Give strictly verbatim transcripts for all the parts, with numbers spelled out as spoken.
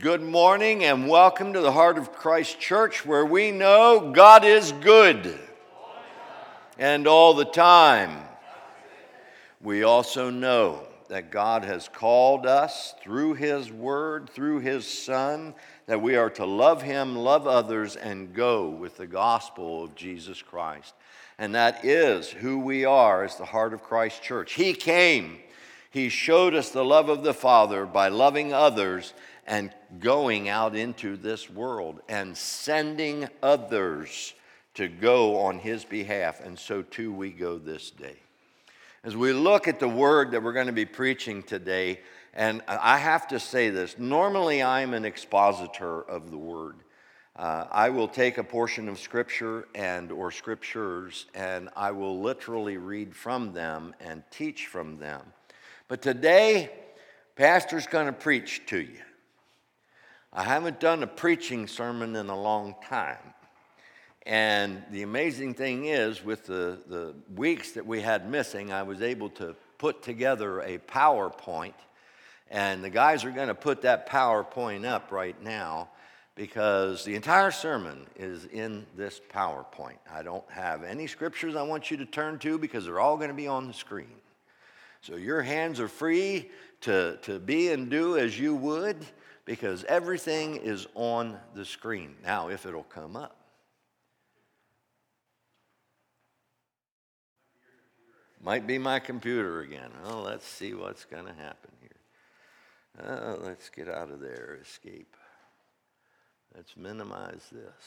Good morning and welcome to the Heart of Christ Church, where we know God is good and all the time. We also know that God has called us through His Word, through His Son, that we are to love Him, love others, and go with the gospel of Jesus Christ. And that is who we are as the Heart of Christ Church. He came. He showed us the love of the Father by loving others and going out into this world and sending others to go on His behalf. And so too we go this day. As we look at the word that we're going to be preaching today, and I have to say this, normally I'm an expositor of the word. Uh, I will take a portion of scripture and or scriptures and I will literally read from them and teach from them. But today, Pastor's going to preach to you. I haven't done a preaching sermon in a long time. And the amazing thing is, with the, the weeks that we had missing, I was able to put together a PowerPoint. And the guys are going to put that PowerPoint up right now because the entire sermon is in this PowerPoint. I don't have any scriptures I want you to turn to because they're all going to be on the screen. So your hands are free to, to be and do as you would, because everything is on the screen. Now, if it'll come up. Might be my computer again. Oh, let's see what's going to happen here. Oh, let's get out of there. Escape. Let's minimize this.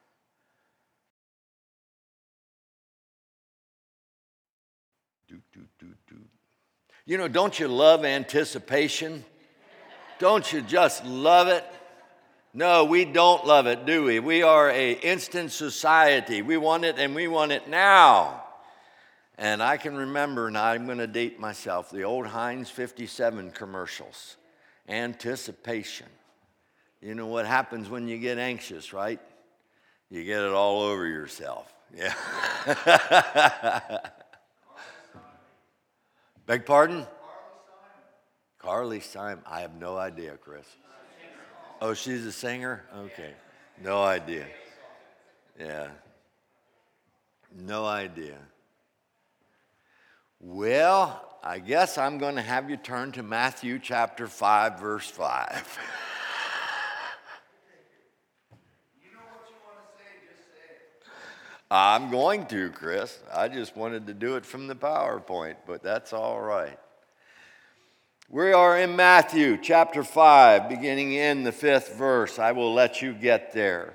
Doot, doot, doot, doot. You know, don't you love anticipation? Don't you just love it? No, we don't love it, do we? We are an instant society. We want it and we want it now. And I can remember, and I'm going to date myself, the old Heinz fifty-seven commercials. Anticipation. You know what happens when you get anxious, right? You get it all over yourself. Yeah. Beg pardon? Carly Simon. I have no idea, Chris. Oh, she's a singer? Okay. No idea. Yeah. No idea. Well, I guess I'm going to have you turn to Matthew chapter five, verse five. You know what you want to say, just say it. I'm going to, Chris. I just wanted to do it from the PowerPoint, but that's all right. We are in Matthew chapter five, beginning in the fifth verse. I will let you get there.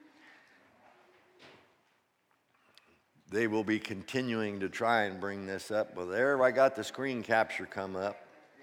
They will be continuing to try and bring this up. Well, there I got the screen capture come up.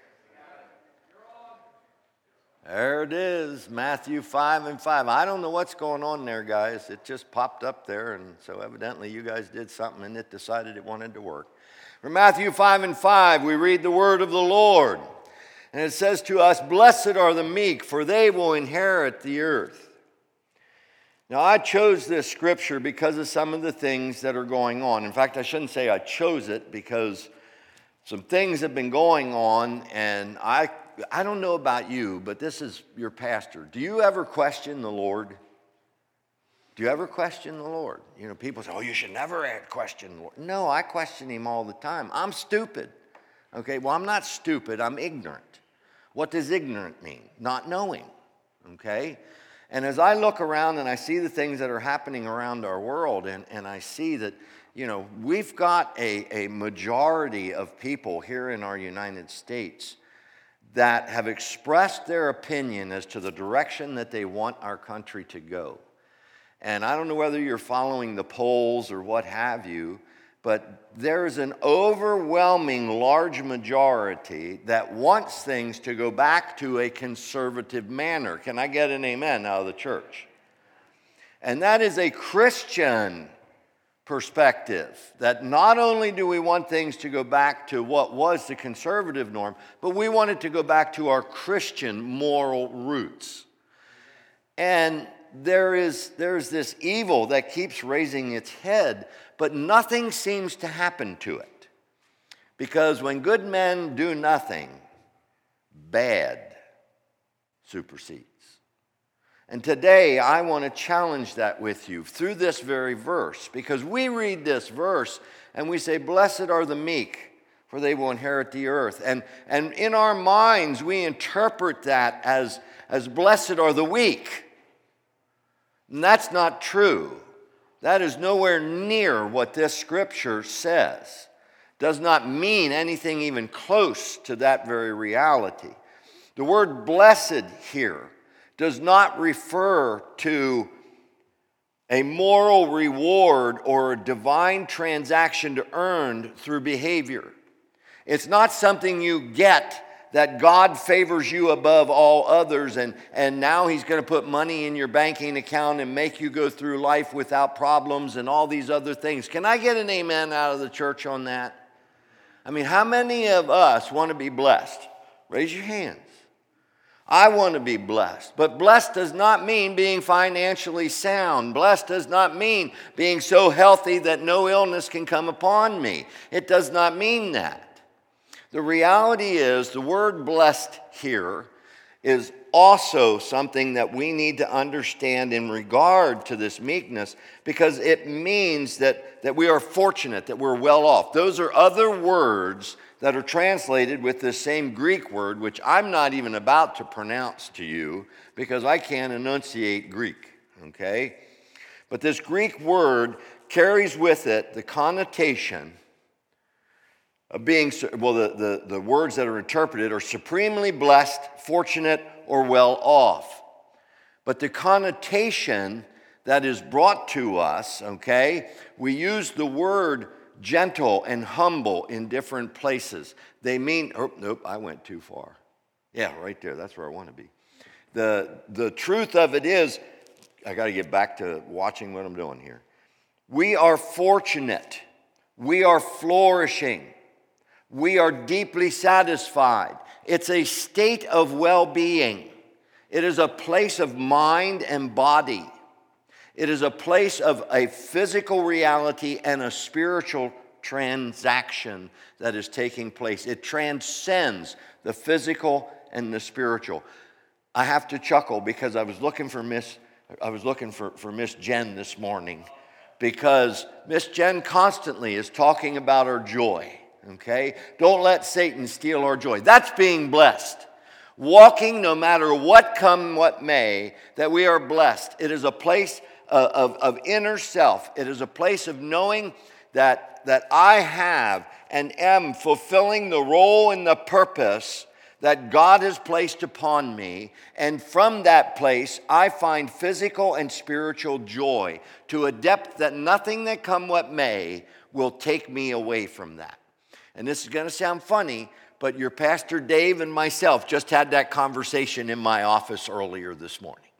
There it is, Matthew five and five. I don't know what's going on there, guys. It just popped up there, and so evidently you guys did something and it decided it wanted to work. For Matthew five and five, we read the word of the Lord. And it says to us, "Blessed are the meek, for they will inherit the earth." Now, I chose this scripture because of some of the things that are going on. In fact, I shouldn't say I chose it, because some things have been going on, and I, I don't know about you, but this is your pastor. Do you ever question the Lord? Do you ever question the Lord? You know, people say, oh, you should never question the Lord. No, I question Him all the time. I'm stupid. Okay, well, I'm not stupid. I'm ignorant. What does ignorant mean? Not knowing. Okay? And as I look around and I see the things that are happening around our world, and, and I see that, you know, we've got a, a majority of people here in our United States that have expressed their opinion as to the direction that they want our country to go. And I don't know whether you're following the polls or what have you, but there's an overwhelming large majority that wants things to go back to a conservative manner. Can I get an amen out of the church? And that is a Christian perspective, that not only do we want things to go back to what was the conservative norm, but we want it to go back to our Christian moral roots. And there is there's this evil that keeps raising its head, but nothing seems to happen to it. Because when good men do nothing, bad supersedes. And today I want to challenge that with you through this very verse, because we read this verse and we say, blessed are the meek, for they will inherit the earth. And, and in our minds we interpret that as, as blessed are the weak. And that's not true. That is nowhere near what this scripture says. Does not mean anything even close to that very reality. The word blessed here does not refer to a moral reward or a divine transaction to earn through behavior. It's not something you get that God favors you above all others, and, and now he's going to put money in your banking account and make you go through life without problems and all these other things. Can I get an amen out of the church on that? I mean, how many of us want to be blessed? Raise your hands. I want to be blessed. But blessed does not mean being financially sound. Blessed does not mean being so healthy that no illness can come upon me. It does not mean that. The reality is the word blessed here is also something that we need to understand in regard to this meekness, because it means that, that we are fortunate, that we're well off. Those are other words that are translated with this same Greek word, which I'm not even about to pronounce to you because I can't enunciate Greek, okay? But this Greek word carries with it the connotation of being, well, the, the, the words that are interpreted are supremely blessed, fortunate, or well off. But the connotation that is brought to us, okay, we use the word gentle and humble in different places. They mean, oh, nope, I went too far. Yeah, right there, that's where I want to be. The, the truth of it is, I got to get back to watching what I'm doing here. We are fortunate. We are flourishing. We are deeply satisfied. It's a state of well-being. It is a place of mind and body. It is a place of a physical reality and a spiritual transaction that is taking place. It transcends the physical and the spiritual. I have to chuckle because I was looking for Miss I was looking for, for Miss Jen this morning, because Miss Jen constantly is talking about our joy. Okay? Don't let Satan steal our joy. That's being blessed. Walking no matter what come what may, that we are blessed. It is a place of, of, of inner self. It is a place of knowing that, that I have and am fulfilling the role and the purpose that God has placed upon me. And from that place, I find physical and spiritual joy to a depth that nothing that come what may will take me away from that. And this is going to sound funny, but your Pastor Dave and myself just had that conversation in my office earlier this morning.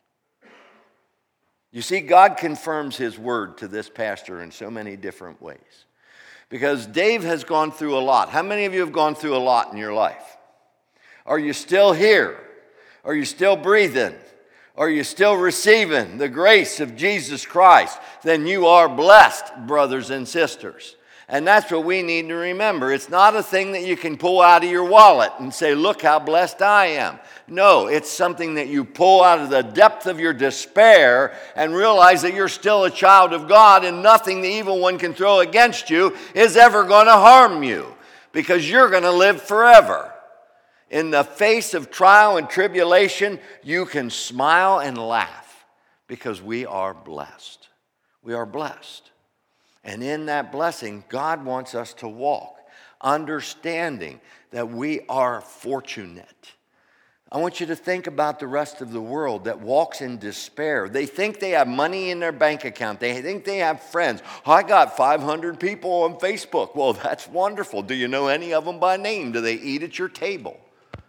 You see, God confirms his word to this pastor in so many different ways. Because Dave has gone through a lot. How many of you have gone through a lot in your life? Are you still here? Are you still breathing? Are you still receiving the grace of Jesus Christ? Then you are blessed, brothers and sisters. And that's what we need to remember. It's not a thing that you can pull out of your wallet and say, look how blessed I am. No, it's something that you pull out of the depth of your despair and realize that you're still a child of God, and nothing the evil one can throw against you is ever going to harm you, because you're going to live forever. In the face of trial and tribulation, you can smile and laugh because we are blessed. We are blessed. And in that blessing, God wants us to walk, understanding that we are fortunate. I want you to think about the rest of the world that walks in despair. They think they have money in their bank account. They think they have friends. Oh, I got five hundred people on Facebook. Well, that's wonderful. Do you know any of them by name? Do they eat at your table?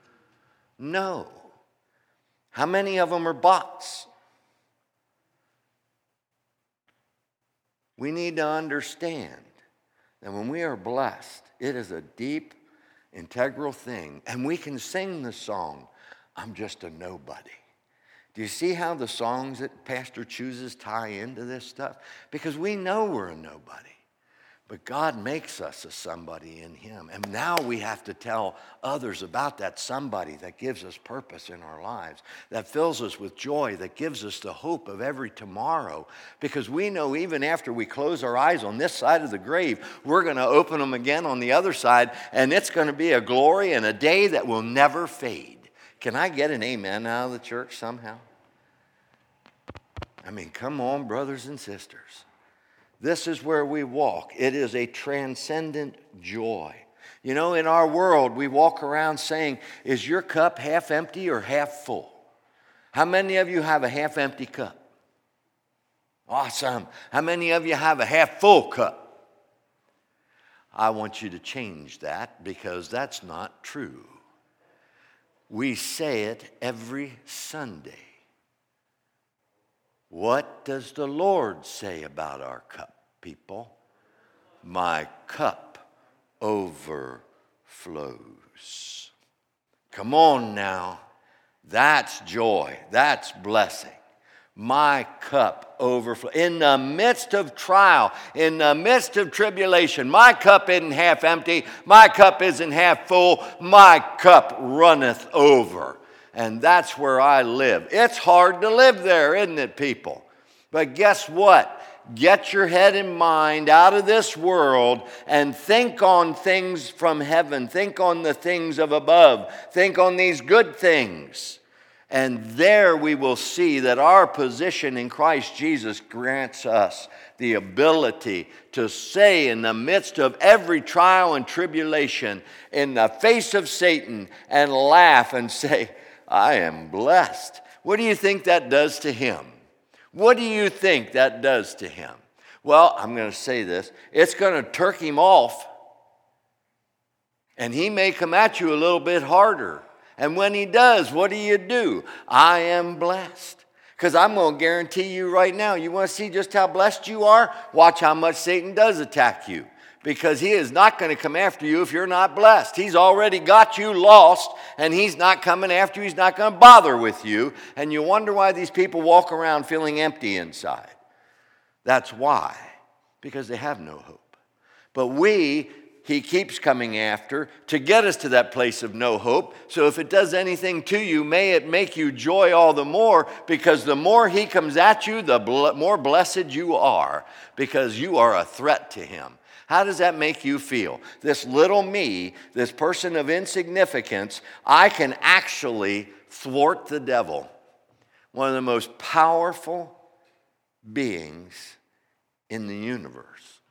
No. How many of them are bots? We need to understand that when we are blessed, it is a deep, integral thing. And we can sing the song, I'm just a nobody. Do you see how the songs that Pastor chooses tie into this stuff? Because we know we're a nobody. But God makes us a somebody in him. And now we have to tell others about that somebody that gives us purpose in our lives, that fills us with joy, that gives us the hope of every tomorrow. Because we know even after we close our eyes on this side of the grave, we're going to open them again on the other side, and it's going to be a glory and a day that will never fade. Can I get an amen out of the church somehow? I mean, come on, brothers and sisters. This is where we walk. It is a transcendent joy. You know, in our world, we walk around saying, is your cup half empty or half full? How many of you have a half empty cup? Awesome. How many of you have a half full cup? I want you to change that because that's not true. We say it every Sunday. What does the Lord say about our cup, people? My cup overflows. Come on now. That's joy. That's blessing. My cup overflows. In the midst of trial, in the midst of tribulation, my cup isn't half empty. My cup isn't half full. My cup runneth over. And that's where I live. It's hard to live there, isn't it, people? But guess what? Get your head and mind out of this world and think on things from heaven. Think on the things of above. Think on these good things. And there we will see that our position in Christ Jesus grants us the ability to say in the midst of every trial and tribulation, in the face of Satan, and laugh and say, I am blessed. What do you think that does to him? What do you think that does to him? Well, I'm going to say this. It's going to turk him off. And he may come at you a little bit harder. And when he does, what do you do? I am blessed. Because I'm going to guarantee you right now, you want to see just how blessed you are? Watch how much Satan does attack you. Because he is not going to come after you if you're not blessed. He's already got you lost, and he's not coming after you. He's not going to bother with you. And you wonder why these people walk around feeling empty inside. That's why. Because they have no hope. But we, he keeps coming after to get us to that place of no hope. So if it does anything to you, may it make you joy all the more, because the more he comes at you, the bl- more blessed you are, because you are a threat to him. How does that make you feel? This little me, this person of insignificance, I can actually thwart the devil. One of the most powerful beings in the universe.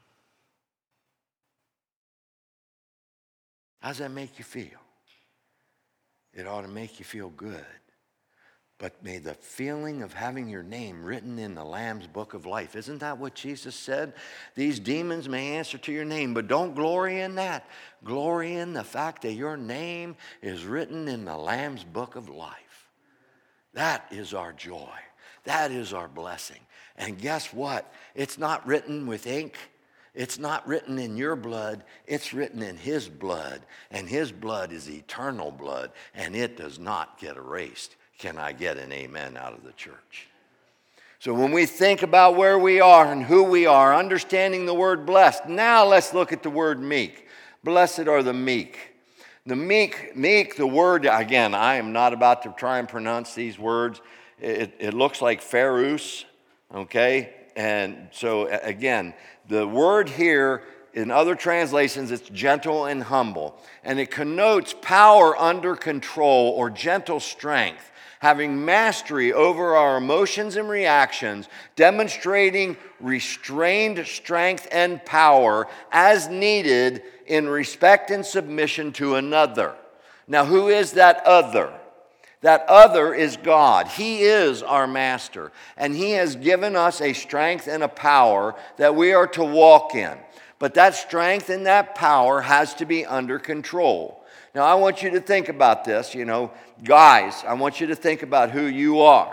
How does that make you feel? It ought to make you feel good. But may the feeling of having your name written in the Lamb's book of life, isn't that what Jesus said? These demons may answer to your name, but don't glory in that. Glory in the fact that your name is written in the Lamb's book of life. That is our joy. That is our blessing. And guess what? It's not written with ink. It's not written in your blood. It's written in his blood. And his blood is eternal blood, and it does not get erased. Can I get an amen out of the church? So when we think about where we are and who we are, understanding the word blessed, now let's look at the word meek. Blessed are the meek. The meek, meek, the word, again, I am not about to try and pronounce these words. It, it looks like pharos, okay? And so again, the word here, in other translations, it's gentle and humble. And it connotes power under control or gentle strength. Having mastery over our emotions and reactions, demonstrating restrained strength and power as needed in respect and submission to another. Now, who is that other? That other is God. He is our master, and he has given us a strength and a power that we are to walk in. But that strength and that power has to be under control. Now, I want you to think about this, you know, guys, I want you to think about who you are.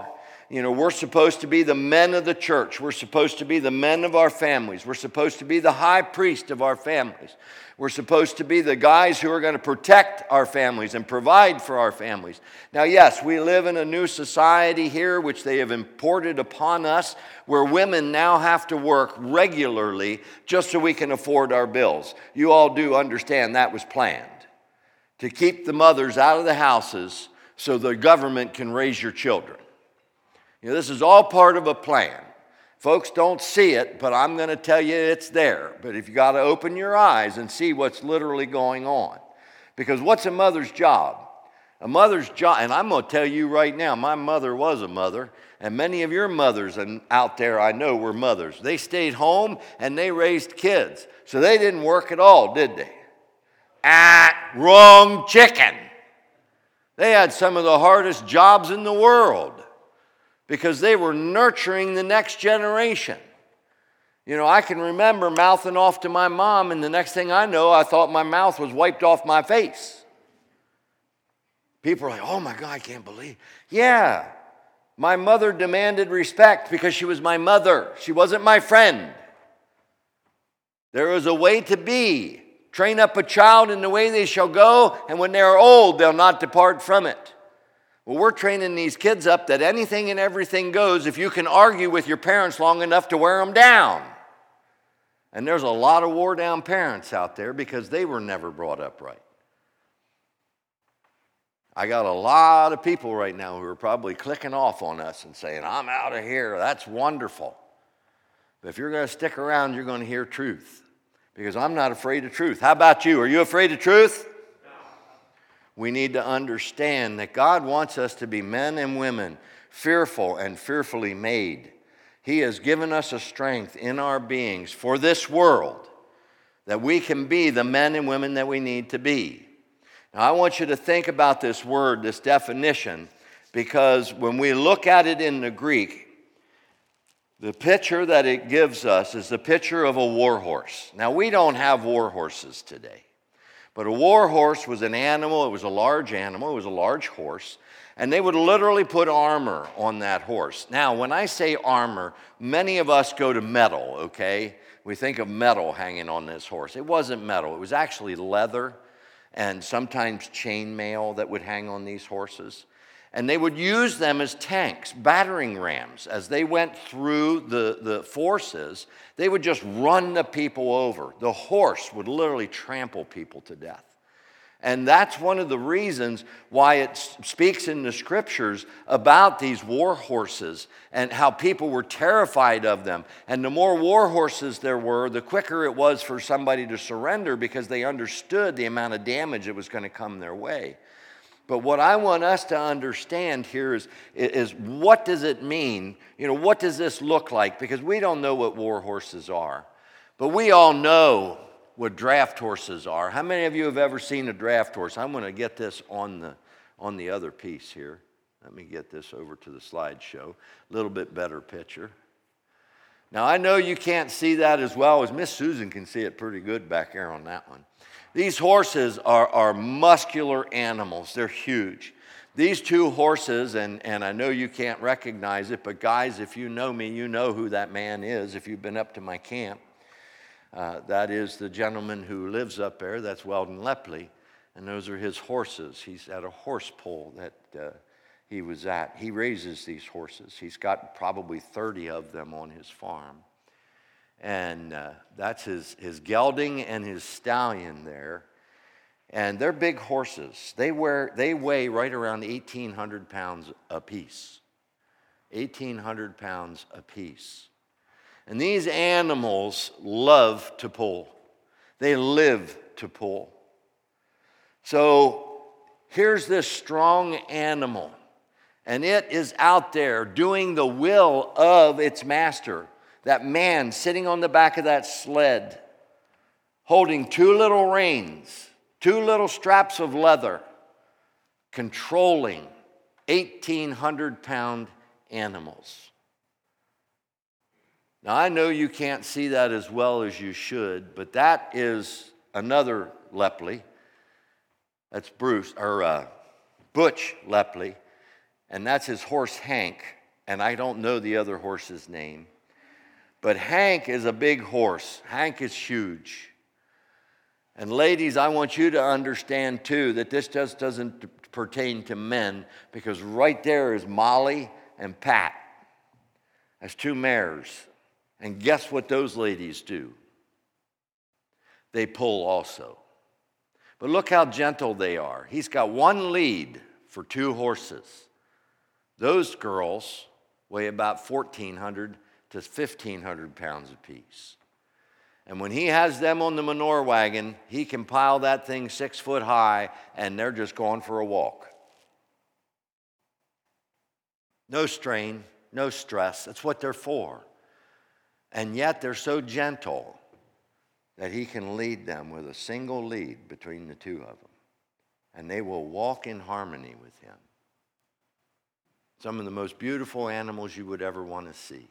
You know, we're supposed to be the men of the church. We're supposed to be the men of our families. We're supposed to be the high priest of our families. We're supposed to be the guys who are going to protect our families and provide for our families. Now, yes, we live in a new society here, which they have imported upon us, where women now have to work regularly just so we can afford our bills. You all do understand that was planned, to keep the mothers out of the houses so the government can raise your children. You know, this is all part of a plan. Folks don't see it, but I'm going to tell you it's there. But if you got to open your eyes and see what's literally going on. Because what's a mother's job? A mother's job, and I'm going to tell you right now, my mother was a mother, and many of your mothers out there I know were mothers. They stayed home and they raised kids. So they didn't work at all, did they? Ah, wrong chicken. They had some of the hardest jobs in the world, because they were nurturing the next generation. You know, I can remember mouthing off to my mom, and the next thing I know, I thought my mouth was wiped off my face. People are like, oh my God, I can't believe. Yeah, my mother demanded respect because she was my mother. She wasn't my friend. There was a way to be. Train up a child in the way they shall go, and when they are old, they'll not depart from it. Well, we're training these kids up that anything and everything goes if you can argue with your parents long enough to wear them down. And there's a lot of wore down parents out there because they were never brought up right. I got a lot of people right now who are probably clicking off on us and saying, I'm out of here. That's wonderful. But if you're going to stick around, you're going to hear truth, because I'm not afraid of truth. How about you? Are you afraid of truth? We need to understand that God wants us to be men and women, fearful and fearfully made. He has given us a strength in our beings for this world that we can be the men and women that we need to be. Now, I want you to think about this word, this definition, because when we look at it in the Greek, the picture that it gives us is the picture of a war horse. Now, we don't have war horses today. But a war horse was an animal, it was a large animal, it was a large horse, and they would literally put armor on that horse. Now, when I say armor, many of us go to metal, okay? We think of metal hanging on this horse. It wasn't metal, it was actually leather and sometimes chainmail that would hang on these horses. And they would use them as tanks, battering rams. As they went through the, the forces, they would just run the people over. The horse would literally trample people to death. And that's one of the reasons why it speaks in the scriptures about these war horses and how people were terrified of them. And the more war horses there were, the quicker it was for somebody to surrender, because they understood the amount of damage that was going to come their way. But what I want us to understand here is, is what does it mean? You know, what does this look like? Because we don't know what war horses are. But we all know what draft horses are. How many of you have ever seen a draft horse? I'm going to get this on the, on the other piece here. Let me get this over to the slideshow. A little bit better picture. Now, I know you can't see that as well as Miss Susan can see it pretty good back there on that one. These horses are, are muscular animals. They're huge. These two horses, and, and I know you can't recognize it, but guys, if you know me, you know who that man is if you've been up to my camp. Uh, that is the gentleman who lives up there. That's Weldon Lepley, and those are his horses. He's at a horse pull that uh, he was at. He raises these horses. He's got probably thirty of them on his farm. And uh, that's his, his gelding and his stallion there. And they're big horses. They, wear, they weigh right around eighteen hundred pounds apiece. eighteen hundred pounds apiece. And these animals love to pull. They live to pull. So here's this strong animal, and it is out there doing the will of its master. That man sitting on the back of that sled, holding two little reins, two little straps of leather, controlling eighteen hundred pound animals. Now, I know you can't see that as well as you should, but that is another Lepley. That's Bruce, or uh, Butch Lepley, and that's his horse Hank. and I don't know the other horse's name, but Hank is a big horse. Hank is huge. And ladies, I want you to understand too that this just doesn't pertain to men, because right there is Molly and Pat as two mares. And guess what those ladies do? They pull also. But look how gentle they are. He's got one lead for two horses. Those girls weigh about fourteen hundred to fifteen hundred pounds apiece. And when he has them on the manure wagon, he can pile that thing six foot high, and they're just going for a walk. No strain, no stress. That's what they're for. And yet they're so gentle that he can lead them with a single lead between the two of them. And they will walk in harmony with him. Some of the most beautiful animals you would ever want to see.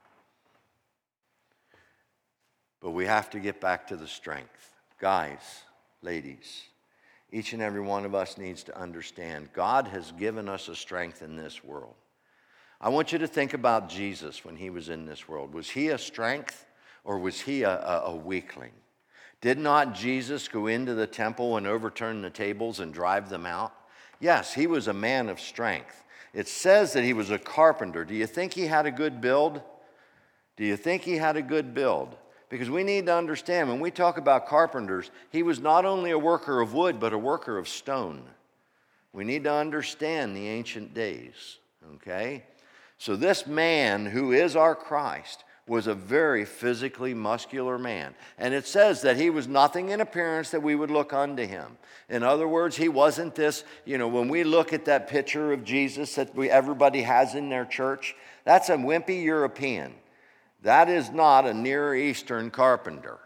But we have to get back to the strength. Guys, ladies, each and every one of us needs to understand God has given us a strength in this world. I want you to think about Jesus when he was in this world. Was he a strength or was he a, a, a weakling? Did not Jesus go into the temple and overturn the tables and drive them out? Yes, he was a man of strength. It says that he was a carpenter. Do you think he had a good build? Do you think he had a good build? Because we need to understand, when we talk about carpenters, he was not only a worker of wood, but a worker of stone. We need to understand the ancient days, okay? So this man who is our Christ was a very physically muscular man. And it says that he was nothing in appearance that we would look unto him. In other words, he wasn't this, you know, when we look at that picture of Jesus that we, everybody has in their church, that's a wimpy European. That is not a Near Eastern carpenter,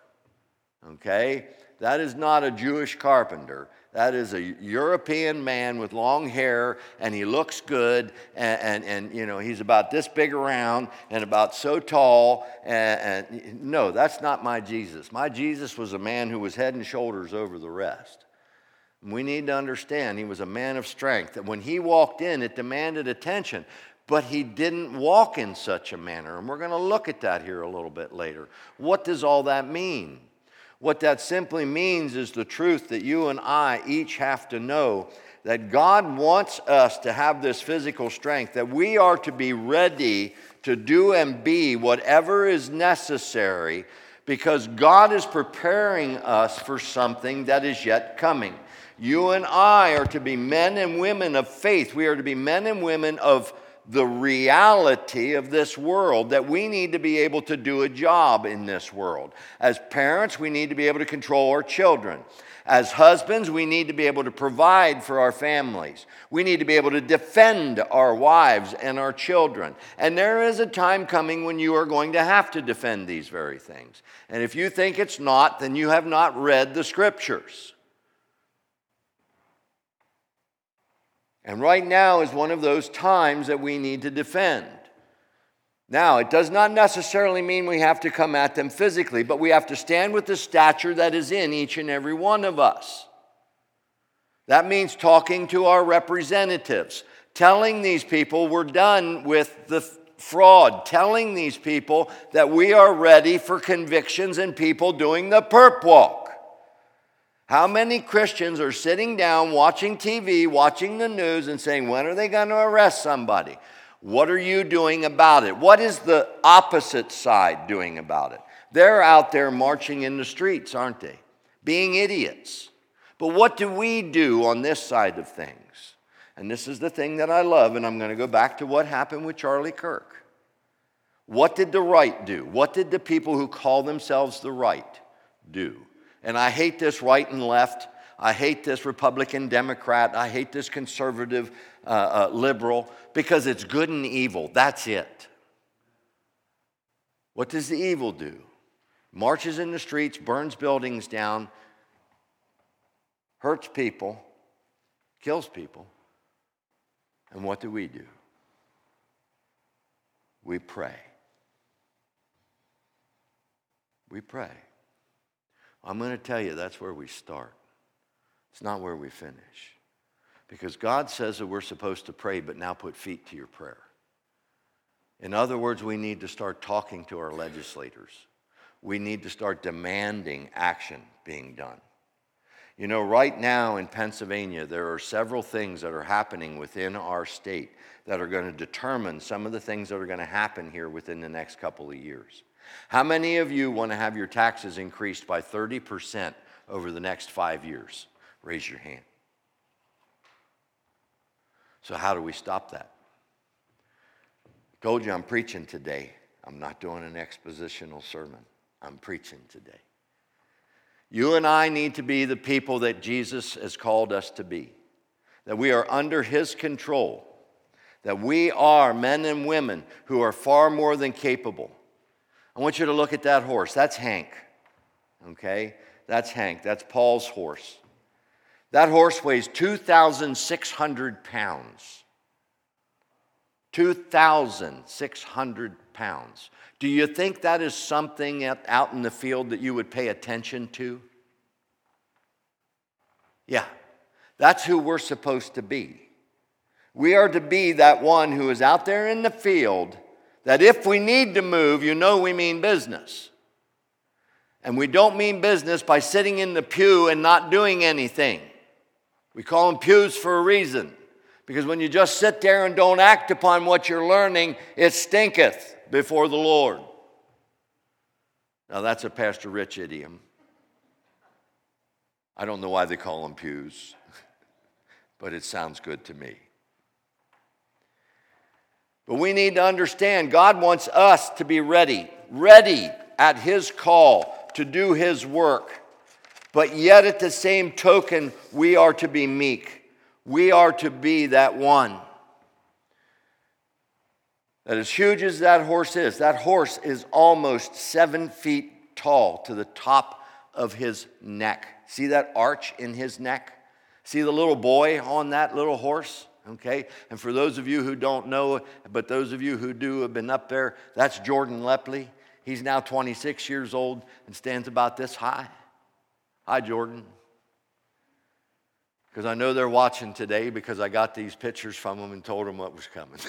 okay? That is not a Jewish carpenter. That is a European man with long hair, and he looks good, and, and, and you know, he's about this big around and about so tall. And, and no, that's not my Jesus. My Jesus was a man who was head and shoulders over the rest. We need to understand he was a man of strength. That when he walked in, it demanded attention. But he didn't walk in such a manner. And we're going to look at that here a little bit later. What does all that mean? What that simply means is the truth that you and I each have to know, that God wants us to have this physical strength, that we are to be ready to do and be whatever is necessary, because God is preparing us for something that is yet coming. You and I are to be men and women of faith. We are to be men and women of the reality of this world, that we need to be able to do a job in this world. As parents, we need to be able to control our children. As husbands, we need to be able to provide for our families. We need to be able to defend our wives and our children. And there is a time coming when you are going to have to defend these very things. And if you think it's not, then you have not read the scriptures. And right now is one of those times that we need to defend. Now, it does not necessarily mean we have to come at them physically, but we have to stand with the stature that is in each and every one of us. That means talking to our representatives, telling these people we're done with the fraud, telling these people that we are ready for convictions and people doing the perp walk. How many Christians are sitting down watching T V, watching the news, and saying, when are they going to arrest somebody? What are you doing about it? What is the opposite side doing about it? They're out there marching in the streets, aren't they? Being idiots. But what do we do on this side of things? And this is the thing that I love, and I'm going to go back to what happened with Charlie Kirk. What did the right do? What did the people who call themselves the right do? And I hate this right and left. I hate this Republican, Democrat. I hate this conservative, uh, uh, liberal, because it's good and evil. That's it. What does the evil do? Marches in the streets, burns buildings down, hurts people, kills people. And what do we do? We pray. We pray. I'm going to tell you that's where we start. It's not where we finish. Because God says that we're supposed to pray, but now put feet to your prayer. In other words, we need to start talking to our legislators. We need to start demanding action being done. You know, right now in Pennsylvania, there are several things that are happening within our state that are going to determine some of the things that are going to happen here within the next couple of years. How many of you want to have your taxes increased by thirty percent over the next five years? Raise your hand. So how do we stop that? I told you I'm preaching today. I'm not doing an expositional sermon. I'm preaching today. You and I need to be the people that Jesus has called us to be, that we are under his control, that we are men and women who are far more than capable. I want you to look at that horse. That's Hank, okay? That's Hank. That's Paul's horse. That horse weighs two thousand six hundred pounds. two thousand six hundred pounds. Do you think that is something out in the field that you would pay attention to? Yeah, that's who we're supposed to be. We are to be that one who is out there in the field that if we need to move, you know we mean business. And we don't mean business by sitting in the pew and not doing anything. We call them pews for a reason. Because when you just sit there and don't act upon what you're learning, it stinketh before the Lord. Now that's a Pastor Rich idiom. I don't know why they call them pews, but it sounds good to me. But we need to understand God wants us to be ready, ready at his call to do his work. But yet at the same token, we are to be meek. We are to be that one. That as huge as that horse is, that horse is almost seven feet tall to the top of his neck. See that arch in his neck? See the little boy on that little horse? Okay, and for those of you who don't know, but those of you who do have been up there, that's Jordan Lepley. He's now twenty-six years old and stands about this high. Hi, Jordan. Because I know they're watching today because I got these pictures from them and told them what was coming.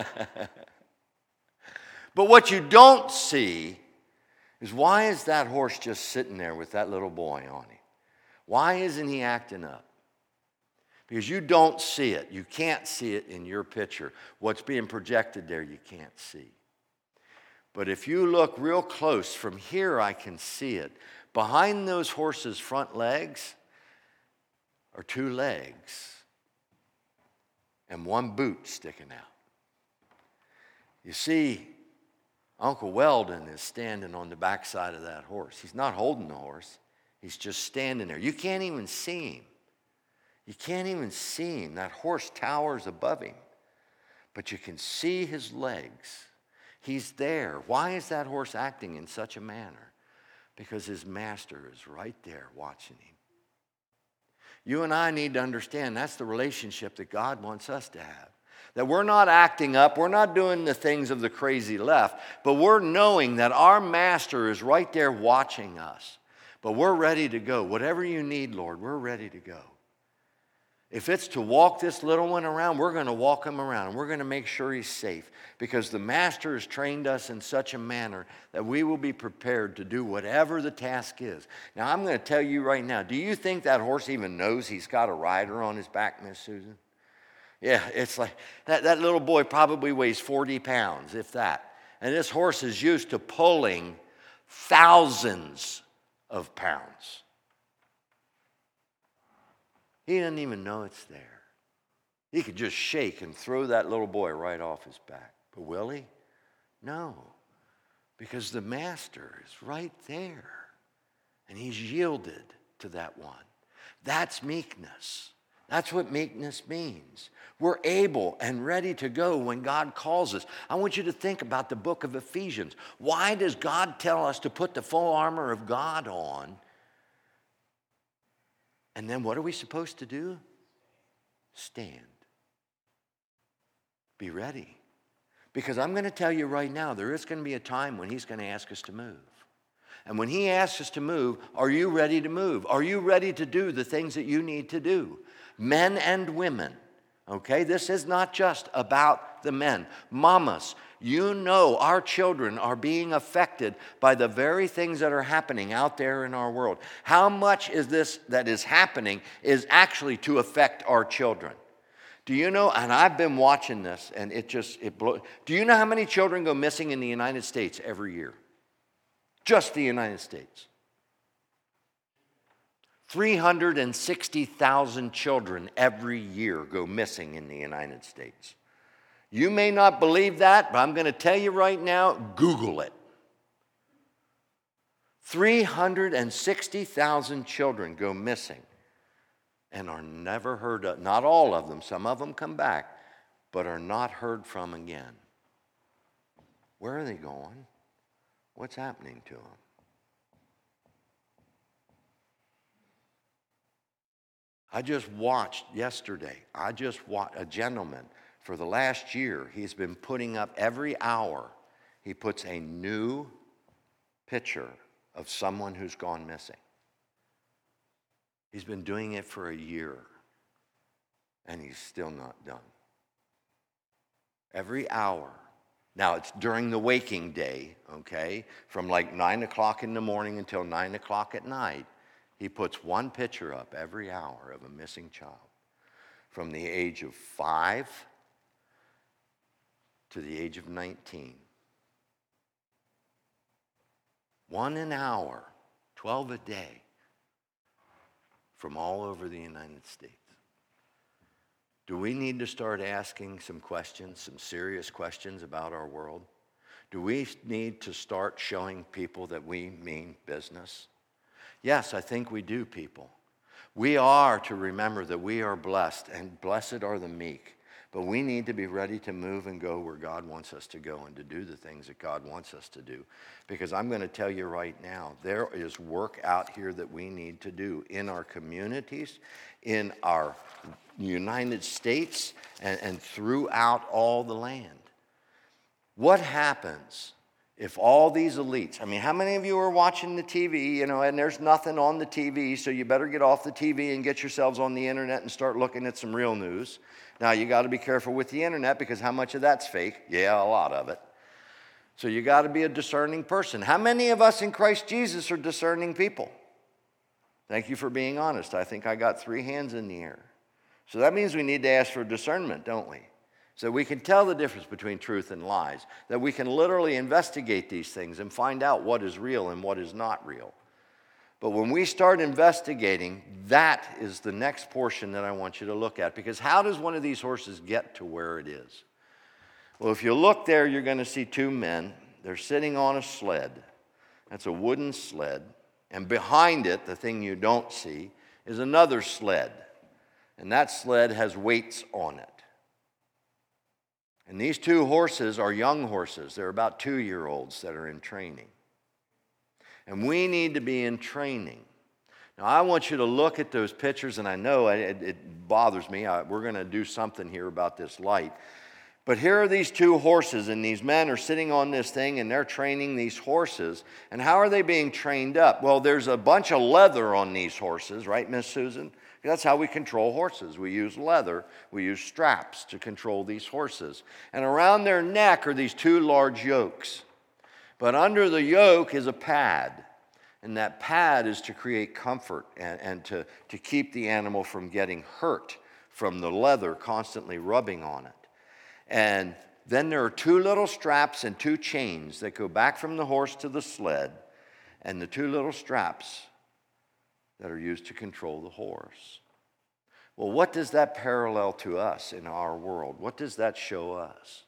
But what you don't see is why is that horse just sitting there with that little boy on him? Why isn't he acting up? Because you don't see it. You can't see it in your picture. What's being projected there, you can't see. But if you look real close, from here I can see it. Behind those horses' front legs are two legs and one boot sticking out. You see, Uncle Weldon is standing on the backside of that horse. He's not holding the horse. He's just standing there. You can't even see him. You can't even see him. That horse towers above him. But you can see his legs. He's there. Why is that horse acting in such a manner? Because his master is right there watching him. You and I need to understand that's the relationship that God wants us to have. That we're not acting up, we're not doing the things of the crazy left, but we're knowing that our master is right there watching us. But we're ready to go. Whatever you need, Lord, we're ready to go. If it's to walk this little one around, we're going to walk him around. We're going to make sure he's safe because the master has trained us in such a manner that we will be prepared to do whatever the task is. Now, I'm going to tell you right now, do you think that horse even knows he's got a rider on his back, Miss Susan? Yeah, it's like that, that little boy probably weighs forty pounds, if that. And this horse is used to pulling thousands of pounds. He doesn't even know it's there. He could just shake and throw that little boy right off his back. But will he? No. Because the master is right there. And he's yielded to that one. That's meekness. That's what meekness means. We're able and ready to go when God calls us. I want you to think about the book of Ephesians. Why does God tell us to put the full armor of God on? And then what are we supposed to do? Stand. Be ready. Because I'm going to tell you right now, there is going to be a time when he's going to ask us to move. And when he asks us to move, are you ready to move? Are you ready to do the things that you need to do? Men and women. Okay, this is not just about the men. Mamas, you know our children are being affected by the very things that are happening out there in our world. How much is this that is happening is actually to affect our children? Do you know, and I've been watching this, and it just, it blows. Do you know how many children go missing in the United States every year? Just the United States. three hundred sixty thousand children every year go missing in the United States. You may not believe that, but I'm going to tell you right now, Google it. three hundred sixty thousand children go missing and are never heard of. Not all of them, some of them come back, but are not heard from again. Where are they going? What's happening to them? I just watched yesterday, I just watched a gentleman for the last year. He's been putting up every hour, he puts a new picture of someone who's gone missing. He's been doing it for a year, and he's still not done. Every hour. Now, it's during the waking day, okay, from like nine o'clock in the morning until nine o'clock at night. He puts one picture up every hour of a missing child from the age of five to the age of nineteen. One an hour, twelve a day, from all over the United States. Do we need to start asking some questions, some serious questions about our world? Do we need to start showing people that we mean business? Yes, I think we do, people. We are to remember that we are blessed, and blessed are the meek. But we need to be ready to move and go where God wants us to go and to do the things that God wants us to do. Because I'm going to tell you right now, there is work out here that we need to do in our communities, in our United States, and, and throughout all the land. What happens if all these elites, I mean, how many of you are watching the T V, you know, and there's nothing on the T V, so you better get off the T V and get yourselves on the internet and start looking at some real news. Now, you got to be careful with the internet because how much of that's fake? Yeah, a lot of it. So you got to be a discerning person. How many of us in Christ Jesus are discerning people? Thank you for being honest. I think I got three hands in the air. So that means we need to ask for discernment, don't we? So we can tell the difference between truth and lies, that we can literally investigate these things and find out what is real and what is not real. But when we start investigating, that is the next portion that I want you to look at. Because how does one of these horses get to where it is? Well, if you look there, you're going to see two men. They're sitting on a sled. That's a wooden sled. And behind it, the thing you don't see, is another sled. And that sled has weights on it. And these two horses are young horses. They're about two-year-olds that are in training. And we need to be in training. Now, I want you to look at those pictures, and I know it, it bothers me. I, we're going to do something here about this light. But here are these two horses, and these men are sitting on this thing, and they're training these horses. And how are they being trained up? Well, there's a bunch of leather on these horses, right, Miss Susan? That's how we control horses. We use leather. We use straps to control these horses. And around their neck are these two large yokes. But under the yoke is a pad, and that pad is to create comfort and, and to, to keep the animal from getting hurt from the leather constantly rubbing on it. And then there are two little straps and two chains that go back from the horse to the sled, and the two little straps that are used to control the horse. Well, what does that parallel to us in our world? What does that show us?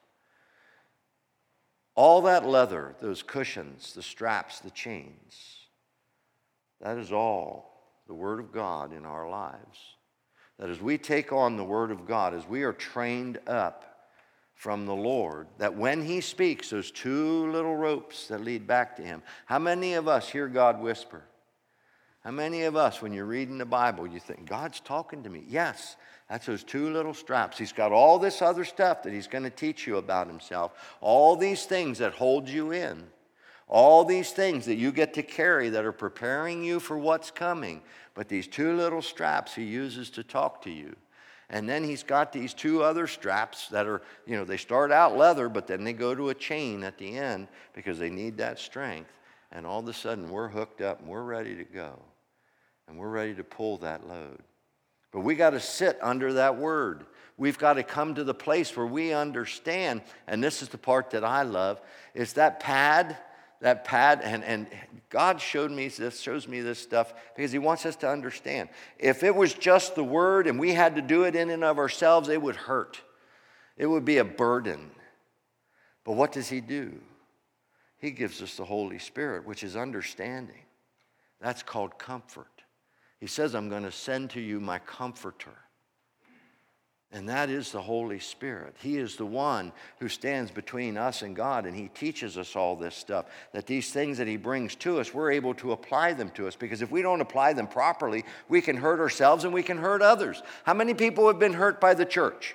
All that leather, those cushions, the straps, the chains, that is all the Word of God in our lives. That as we take on the Word of God, as we are trained up from the Lord, that when He speaks, those two little ropes that lead back to Him. How many of us hear God whisper? How many of us, when you're reading the Bible, you think, God's talking to me? Yes, that's those two little straps. He's got all this other stuff that He's going to teach you about Himself. All these things that hold you in. All these things that you get to carry that are preparing you for what's coming. But these two little straps He uses to talk to you. And then he's got these two other straps that are, you know, they start out leather, but then they go to a chain at the end because they need that strength. And all of a sudden, we're hooked up and we're ready to go. And we're ready to pull that load. But we got to sit under that word. We've got to come to the place where we understand, and this is the part that I love, is that pad, that pad, and, and God showed me this, shows me this stuff because he wants us to understand. If it was just the word and we had to do it in and of ourselves, it would hurt. It would be a burden. But what does he do? He gives us the Holy Spirit, which is understanding. That's called comfort. He says, I'm going to send to you my comforter. And that is the Holy Spirit. He is the one who stands between us and God, and he teaches us all this stuff, that these things that he brings to us, we're able to apply them to us, because if we don't apply them properly, we can hurt ourselves and we can hurt others. How many people have been hurt by the church?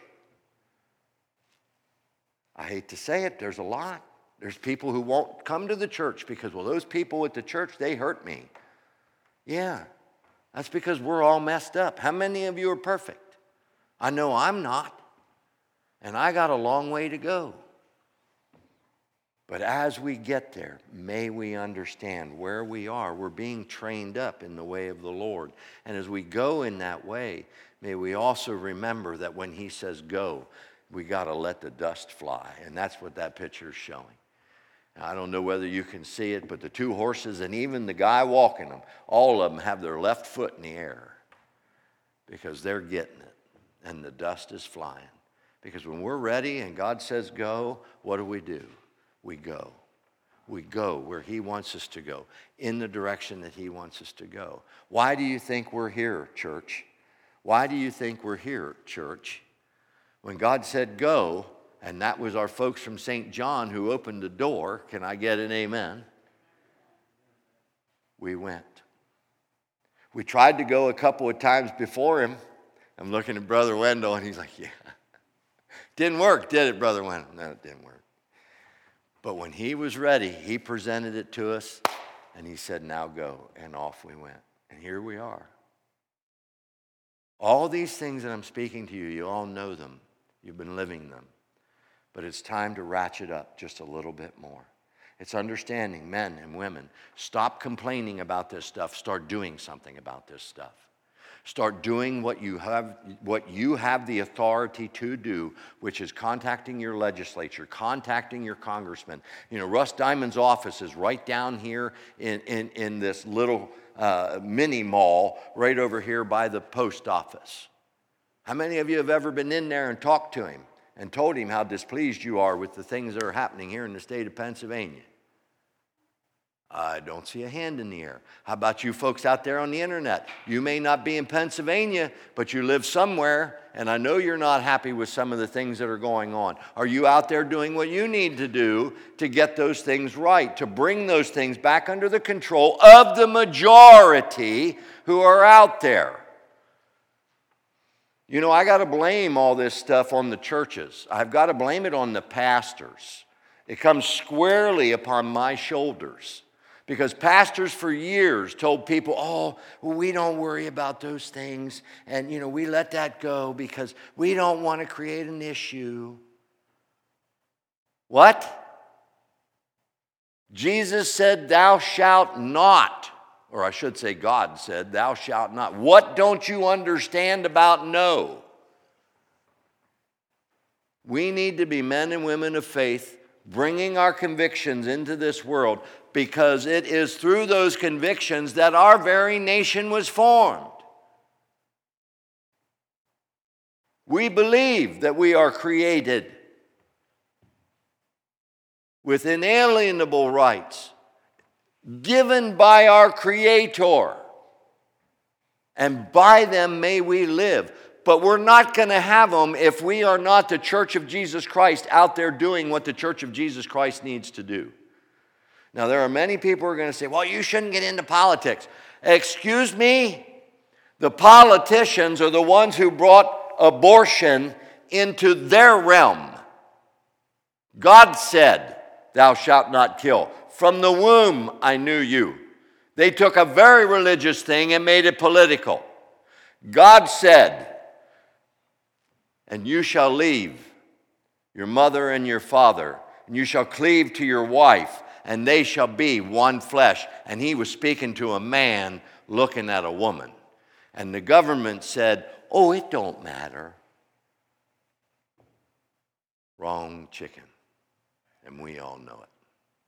I hate to say it, there's a lot. There's people who won't come to the church because, well, those people at the church, they hurt me. Yeah, that's because we're all messed up. How many of you are perfect? I know I'm not, and I got a long way to go. But as we get there, may we understand where we are. We're being trained up in the way of the Lord. And as we go in that way, may we also remember that when he says go, we got to let the dust fly. And that's what that picture is showing. Now, I don't know whether you can see it, but the two horses and even the guy walking them, all of them have their left foot in the air because they're getting it. And the dust is flying. Because when we're ready and God says go, what do we do? We go. We go where he wants us to go, in the direction that he wants us to go. Why do you think we're here, church? Why do you think we're here, church? When God said go, and that was our folks from Saint John who opened the door, can I get an amen? We went. We tried to go a couple of times before him. I'm looking at Brother Wendell, and he's like, yeah. Didn't work, did it, Brother Wendell? No, it didn't work. But when he was ready, he presented it to us, and he said, now go, and off we went. And here we are. All these things that I'm speaking to you, you all know them. You've been living them. But it's time to ratchet up just a little bit more. It's understanding, men and women. Stop complaining about this stuff. Start doing something about this stuff. Start doing what you have, what you have the authority to do, which is contacting your legislature, contacting your congressman. You know, Russ Diamond's office is right down here in, in, in this little uh, mini mall right over here by the post office. How many of you have ever been in there and talked to him and told him how displeased you are with the things that are happening here in the state of Pennsylvania? I don't see a hand in the air. How about you folks out there on the internet? You may not be in Pennsylvania, but you live somewhere, and I know you're not happy with some of the things that are going on. Are you out there doing what you need to do to get those things right, to bring those things back under the control of the majority who are out there? You know, I got to blame all this stuff on the churches. I've got to blame it on the pastors. It comes squarely upon my shoulders. Because pastors for years told people, oh, well, we don't worry about those things. And, you know, we let that go because we don't want to create an issue. What? Jesus said, thou shalt not. Or I should say God said, thou shalt not. What don't you understand about no? We need to be men and women of faith, bringing our convictions into this world, because it is through those convictions that our very nation was formed. We believe that we are created with inalienable rights given by our Creator, and by them may we live. But we're not going to have them if we are not the Church of Jesus Christ out there doing what the Church of Jesus Christ needs to do. Now, there are many people who are going to say, well, you shouldn't get into politics. Excuse me? The politicians are the ones who brought abortion into their realm. God said, thou shalt not kill. From the womb I knew you. They took a very religious thing and made it political. God said, And you shall leave your mother and your father, and you shall cleave to your wife, and they shall be one flesh. And he was speaking to a man looking at a woman. And the government said, oh, it don't matter. Wrong chicken. And we all know it.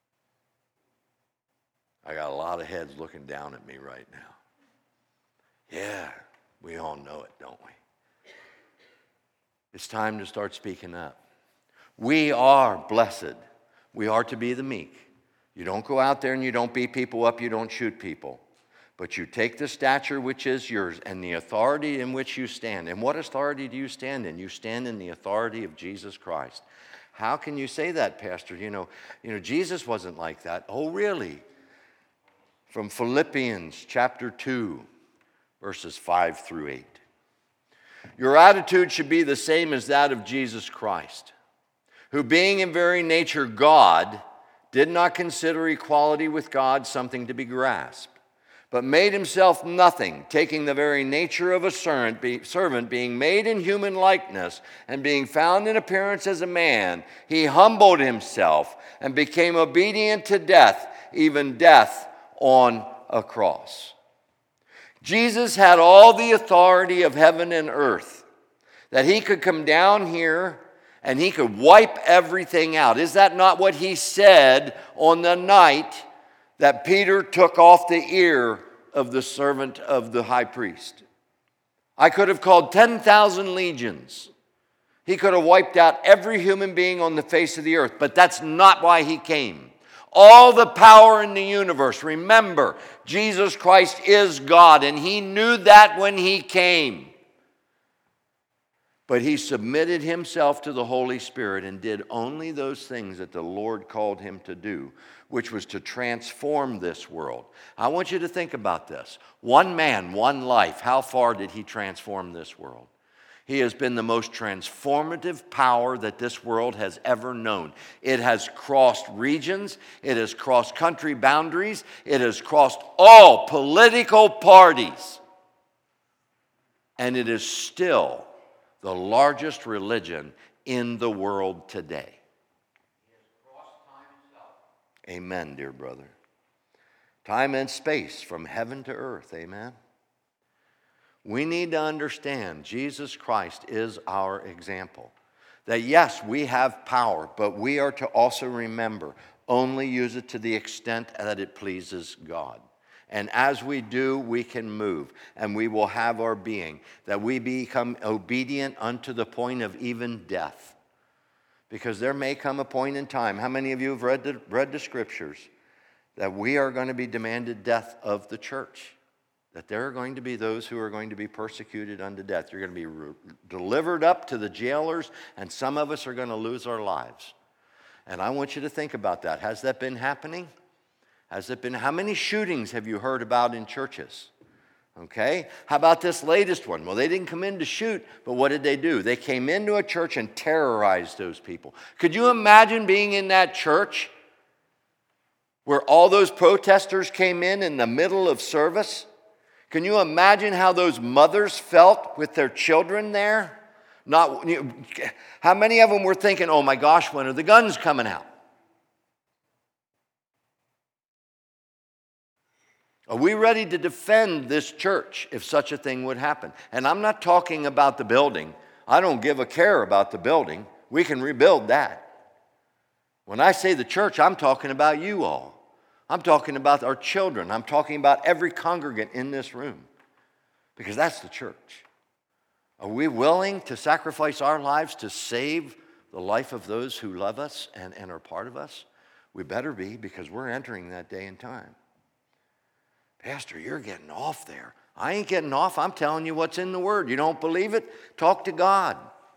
I got a lot of heads looking down at me right now. Yeah, we all know it, don't we? It's time to start speaking up. We are blessed. We are to be the meek. You don't go out there and you don't beat people up, you don't shoot people. But you take the stature which is yours and the authority in which you stand. And what authority do you stand in? You stand in the authority of Jesus Christ. How can you say that, Pastor? You know, you know, Jesus wasn't like that. Oh, really? From Philippians chapter two, verses five through eight. Your attitude should be the same as that of Jesus Christ, who being in very nature God, did not consider equality with God something to be grasped, but made himself nothing, taking the very nature of a servant, being made in human likeness, and being found in appearance as a man, he humbled himself and became obedient to death, even death on a cross. Jesus had all the authority of heaven and earth, that he could come down here and he could wipe everything out. Is that not what he said on the night that Peter took off the ear of the servant of the high priest? I could have called ten thousand legions. He could have wiped out every human being on the face of the earth, but that's not why he came. All the power in the universe. Remember, Jesus Christ is God, and he knew that when he came. But he submitted himself to the Holy Spirit and did only those things that the Lord called him to do, which was to transform this world. I want you to think about this. One man, one life. How far did he transform this world? He has been the most transformative power that this world has ever known. It has crossed regions. It has crossed country boundaries. It has crossed all political parties. And it is still the largest religion in the world today. Amen, dear brother. Time and space from heaven to earth, amen. We need to understand Jesus Christ is our example. That yes, we have power, but we are to also remember, only use it to the extent that it pleases God. And as we do, we can move, and we will have our being, that we become obedient unto the point of even death. Because there may come a point in time, how many of you have read the, read the scriptures, that we are going to be demanded death of the church? That there are going to be those who are going to be persecuted unto death. You're going to be re- delivered up to the jailers, and some of us are going to lose our lives. And I want you to think about that. Has that been happening? Has it been? How many shootings have you heard about in churches? Okay. How about this latest one? Well, they didn't come in to shoot, but what did they do? They came into a church and terrorized those people. Could you imagine being in that church where all those protesters came in in the middle of service? Can you imagine how those mothers felt with their children there? Not, you know, how many of them were thinking, oh my gosh, when are the guns coming out? Are we ready to defend this church if such a thing would happen? And I'm not talking about the building. I don't give a care about the building. We can rebuild that. When I say the church, I'm talking about you all. I'm talking about our children. I'm talking about every congregant in this room, because that's the church. Are we willing to sacrifice our lives to save the life of those who love us and, and are part of us? We better be, because we're entering that day and time. Pastor, you're getting off there. I ain't getting off. I'm telling you what's in the Word. You don't believe it? Talk to God.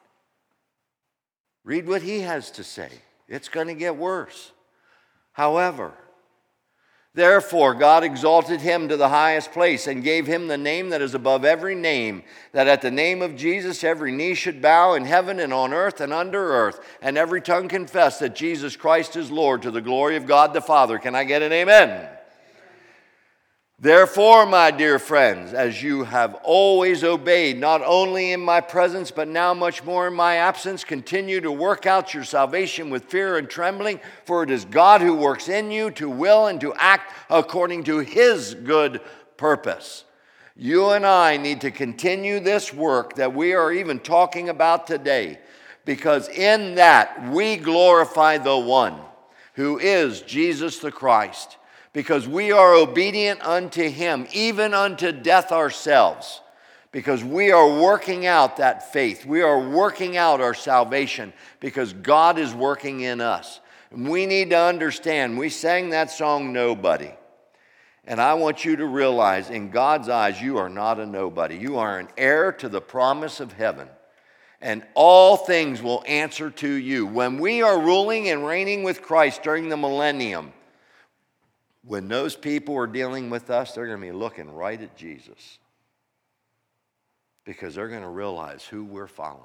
Read what He has to say. It's going to get worse. However, therefore, God exalted him to the highest place and gave him the name that is above every name, that at the name of Jesus every knee should bow in heaven and on earth and under earth, and every tongue confess that Jesus Christ is Lord, to the glory of God the Father. Can I get an amen? Therefore, my dear friends, as you have always obeyed, not only in my presence, but now much more in my absence, continue to work out your salvation with fear and trembling, for it is God who works in you to will and to act according to his good purpose. You and I need to continue this work that we are even talking about today, because in that we glorify the one who is Jesus the Christ, because we are obedient unto him, even unto death ourselves, because we are working out that faith. We are working out our salvation because God is working in us. And we need to understand, we sang that song, Nobody. And I want you to realize, in God's eyes, you are not a nobody. You are an heir to the promise of heaven. And all things will answer to you. When we are ruling and reigning with Christ during the millennium, when those people are dealing with us, they're going to be looking right at Jesus, because they're going to realize who we're following.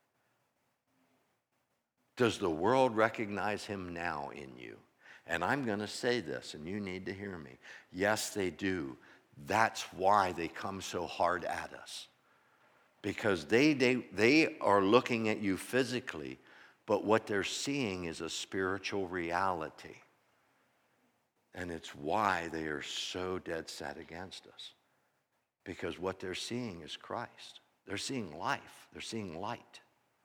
Does the world recognize him now in you? And I'm going to say this, and you need to hear me. Yes, they do. That's why they come so hard at us. Because they, they, they are looking at you physically, but what they're seeing is a spiritual reality. And it's why they are so dead set against us. Because what they're seeing is Christ. They're seeing life. They're seeing light.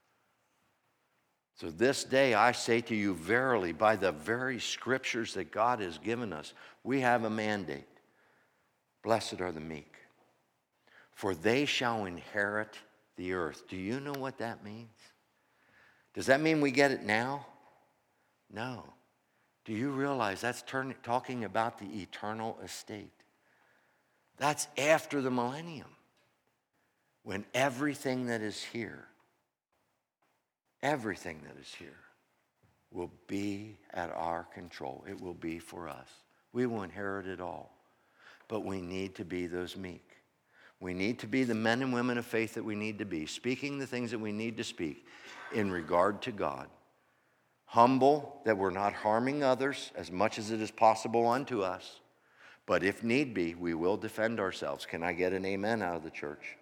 So this day I say to you, verily, by the very scriptures that God has given us, we have a mandate. Blessed are the meek, for they shall inherit the earth. Do you know what that means? Does that mean we get it now? No. Do you realize that's turn, talking about the eternal estate? That's after the millennium, when everything that is here, everything that is here will be at our control. It will be for us. We will inherit it all. But we need to be those meek. We need to be the men and women of faith that we need to be, speaking the things that we need to speak in regard to God. Humble, that we're not harming others as much as it is possible unto us. But if need be, we will defend ourselves. Can I get an amen out of the church?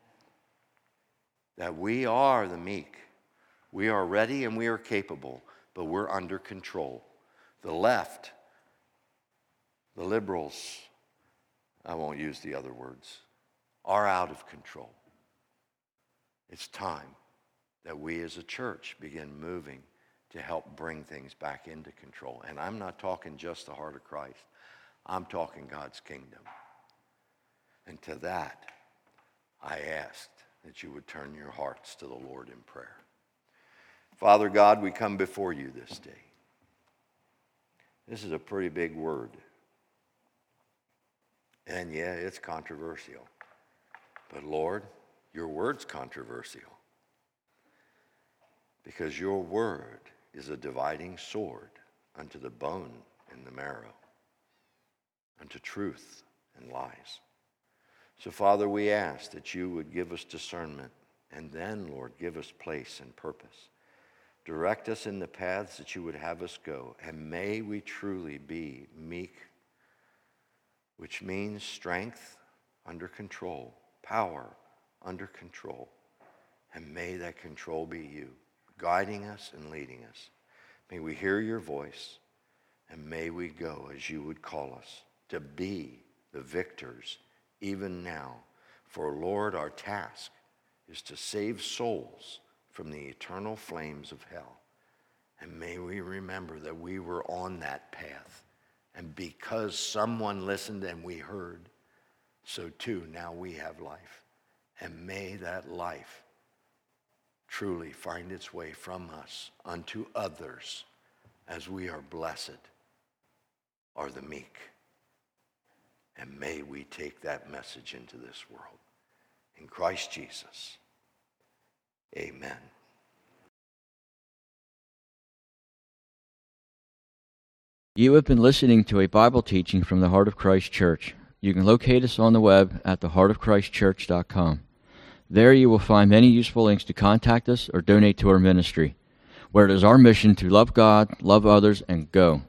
That we are the meek. We are ready and we are capable, but we're under control. The left, the liberals, I won't use the other words, are out of control. It's time that we as a church begin moving to help bring things back into control. And I'm not talking just the heart of Christ. I'm talking God's kingdom. And to that, I asked that you would turn your hearts to the Lord in prayer. Father God, we come before you this day. This is a pretty big word. And yeah, it's controversial. But Lord, your word's controversial. Because your word is a dividing sword unto the bone and the marrow, unto truth and lies. So, Father, we ask that you would give us discernment, and then, Lord, give us place and purpose. Direct us in the paths that you would have us go, and may we truly be meek, which means strength under control, power under control, and may that control be you, guiding us and leading us. May we hear your voice, and may we go as you would call us to be the victors even now. For Lord, our task is to save souls from the eternal flames of hell. And may we remember that we were on that path. And because someone listened and we heard, so too now we have life. And may that life truly find its way from us unto others, as we are blessed are the meek. And may we take that message into this world. In Christ Jesus, amen. You have been listening to a Bible teaching from the Heart of Christ Church. You can locate us on the web at the heart of christ church dot com. There you will find many useful links to contact us or donate to our ministry, where it is our mission to love God, love others, and go.